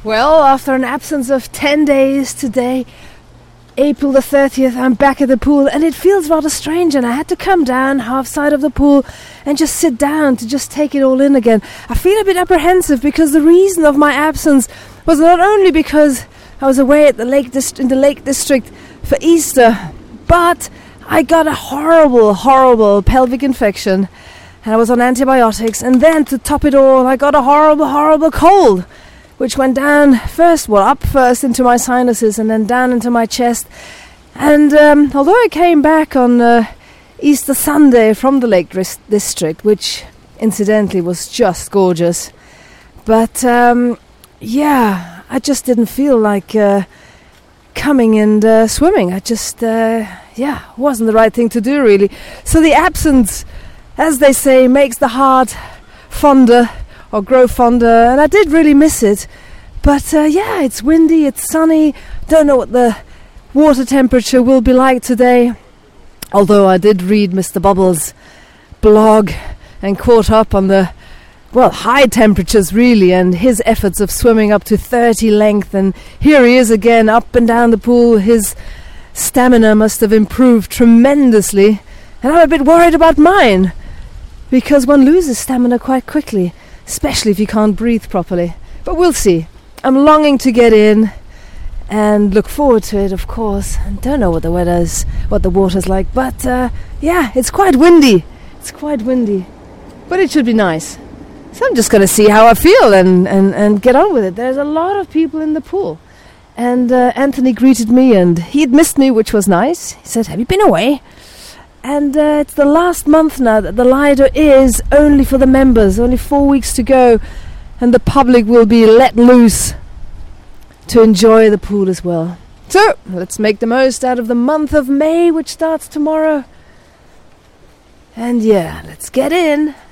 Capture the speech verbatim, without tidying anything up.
Well, after an absence of ten days today, April the thirtieth, I'm back at the pool, and it feels rather strange, and I had to come down half side of the pool and just sit down to just take it all in again. I feel a bit apprehensive because the reason of my absence was not only because I was away at the lake dist- in the Lake District for Easter, but I got a horrible, horrible pelvic infection, and I was on antibiotics, and then to top it all, I got a horrible, horrible cold, which went down first, well, up first into my sinuses and then down into my chest. And um, although I came back on uh, Easter Sunday from the Lake Dis- District, which incidentally was just gorgeous, but um, yeah, I just didn't feel like uh, coming and uh, swimming. I just, uh, yeah, wasn't the right thing to do, really. So the absence, as they say, makes the heart fonder, or grow fonder, and I did really miss it. But uh, yeah, it's windy, it's sunny. Don't know what the water temperature will be like today, although I did read Mister Bubbles' blog and caught up on the, well, high temperatures really, and his efforts of swimming up to thirty length, and here he is again up and down the pool. His stamina must have improved tremendously, and I'm a bit worried about mine, because one loses stamina quite quickly, especially if you can't breathe properly. But we'll see. I'm longing to get in and look forward to it, of course. And don't know what the weather is, what the water's like, but uh, yeah, it's quite windy. It's quite windy, but it should be nice. So I'm just going to see how I feel and, and, and get on with it. There's a lot of people in the pool, and uh, Anthony greeted me, and he'd missed me, which was nice. He said, "Have you been away?" And uh, it's the last month now that the Lido is only for the members, only four weeks to go, and the public will be let loose to enjoy the pool as well. So, let's make the most out of the month of May, which starts tomorrow. And yeah, let's get in.